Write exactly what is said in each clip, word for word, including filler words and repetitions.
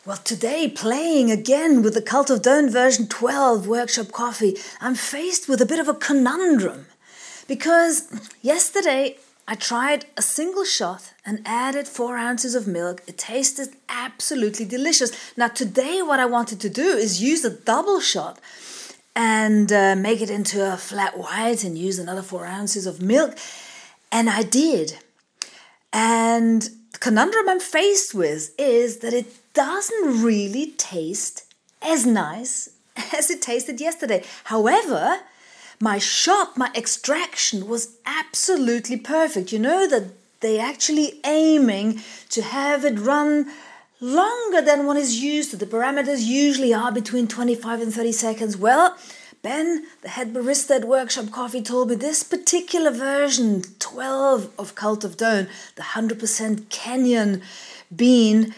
Well, today, playing again with the Cult of Dawn version twelve workshop coffee, I'm faced with a bit of a conundrum. Because yesterday I tried a single shot and added four ounces of milk. It tasted absolutely delicious. Now today what I wanted to do is use a double shot and uh, make it into a flat white and use another four ounces of milk. And I did. And the conundrum I'm faced with is that it doesn't really taste as nice as it tasted yesterday. However, my shot, my extraction was absolutely perfect. You know that they actually aiming to have it run longer than one is used to. The parameters usually are between twenty-five and thirty seconds. Well, Ben, the head barista at Workshop Coffee, told me this particular version, twelve of Cult of Dawn, the one hundred percent Kenyan bean,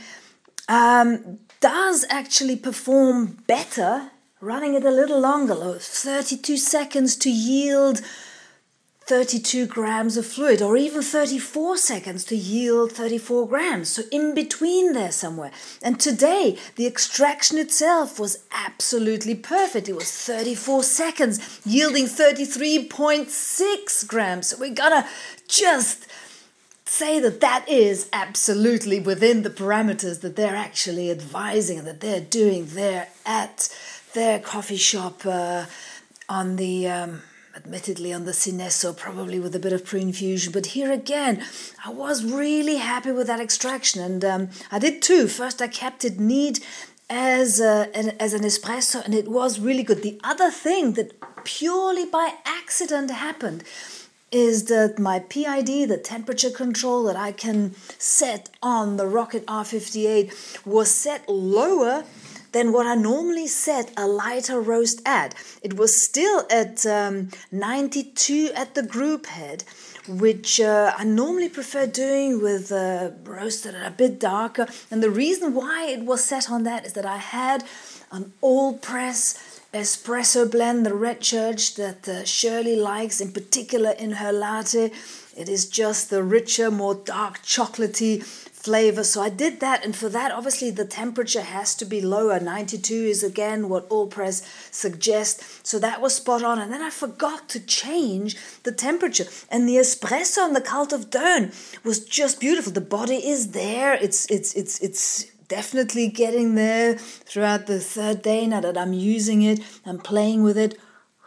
um, does actually perform better running it a little longer, like thirty-two seconds to yield thirty-two grams of fluid, or even thirty-four seconds to yield thirty-four grams. So in between there somewhere. And today, the extraction itself was absolutely perfect. It was thirty-four seconds, yielding thirty-three point six grams. So we're gonna just say that that is absolutely within the parameters that they're actually advising, that they're doing there at their coffee shop uh, on the... Um, admittedly on the Cinesso, probably with a bit of pre-infusion. But here again, I was really happy with that extraction. And um, I did too. First, I kept it neat as, a, an, as an espresso, and it was really good. The other thing that purely by accident happened is that my P I D, the temperature control that I can set on the Rocket R fifty-eight, was set lower than what I normally set a lighter roast at. It was still at um, ninety-two at the group head, which uh, I normally prefer doing with uh, roasted a bit darker. And the reason why it was set on that is that I had an all-press espresso blend, the Red Church, that uh, Shirley likes, in particular in her latte. It is just the richer, more dark chocolatey flavor. So I did that, and for that obviously the temperature has to be lower. ninety-two is again what All Press suggests, so that was spot on. And then I forgot to change the temperature, and the espresso on the Cult of Dawn was just beautiful. The body is there, it's it's it's it's definitely getting there throughout the third day now that I'm using it, I'm playing with it.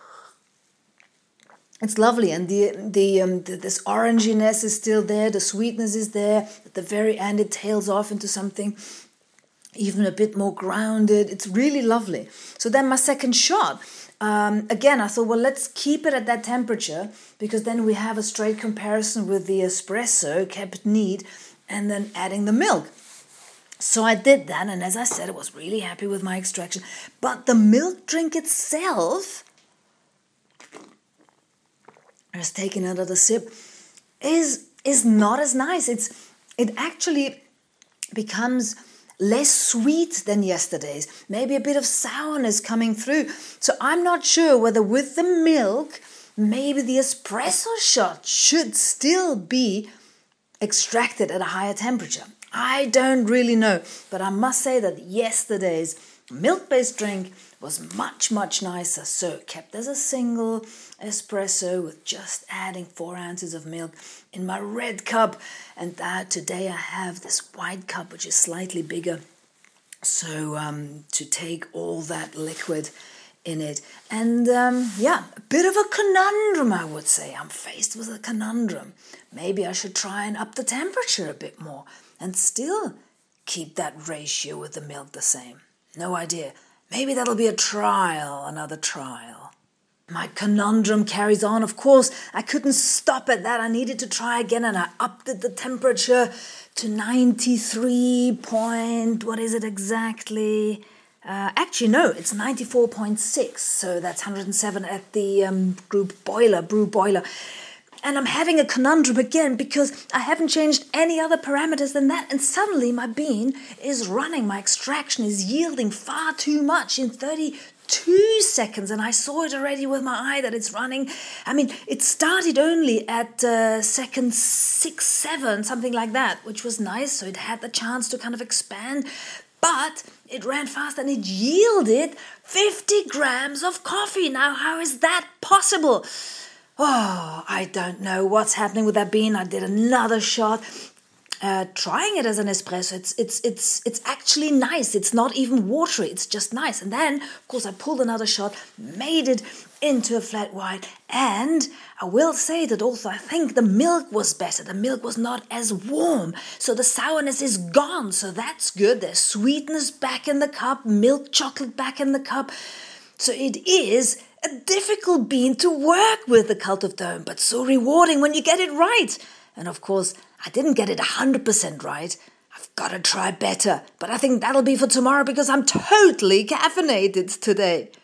It's lovely, and the the, um, the this oranginess is still there. The sweetness is there. At the very end, it tails off into something even a bit more grounded. It's really lovely. So then my second shot, um, again, I thought, well, let's keep it at that temperature, because then we have a straight comparison with the espresso, kept neat, and then adding the milk. So I did that, and as I said, I was really happy with my extraction. But the milk drink itself, I was taking another sip, is is not as nice. It's it actually becomes less sweet than yesterday's. Maybe a bit of sourness coming through. So I'm not sure whether with the milk, maybe the espresso shot should still be extracted at a higher temperature. I don't really know, but I must say that yesterday's milk-based drink was much, much nicer. So kept as a single espresso with just adding four ounces of milk in my red cup. And uh, today I have this white cup, which is slightly bigger. So um, to take all that liquid in it. And um, yeah, a bit of a conundrum, I would say. I'm faced with a conundrum. Maybe I should try and up the temperature a bit more and still keep that ratio with the milk the same. No idea. Maybe that'll be a trial, another trial. My conundrum carries on. Of course, I couldn't stop at that. I needed to try again, and I upped the temperature to ninety-three point, what is it exactly? Uh, actually, no, it's ninety-four point six. So that's one hundred seven at the um, group boiler, brew boiler. And I'm having a conundrum again because I haven't changed any other parameters than that. And suddenly my bean is running. My extraction is yielding far too much in thirty-two seconds. And I saw it already with my eye that it's running. I mean, it started only at uh, second six, seven, something like that, which was nice. So it had the chance to kind of expand. but it ran fast and it yielded fifty grams of coffee. Now, how is that possible? Oh, I don't know what's happening with that bean. I did another shot. Uh, trying it as an espresso, it's it's it's it's actually nice. It's not even watery. It's just nice. And then, of course, I pulled another shot, made it into a flat white, and I will say that also I think the milk was better. The milk was not as warm, so the sourness is gone. So that's good. There's sweetness back in the cup, milk chocolate back in the cup. So it is a difficult bean to work with, the Cult of Dome, but so rewarding when you get it right. And of course, I didn't get it one hundred percent right. I've got to try better. But I think that'll be for tomorrow because I'm totally caffeinated today.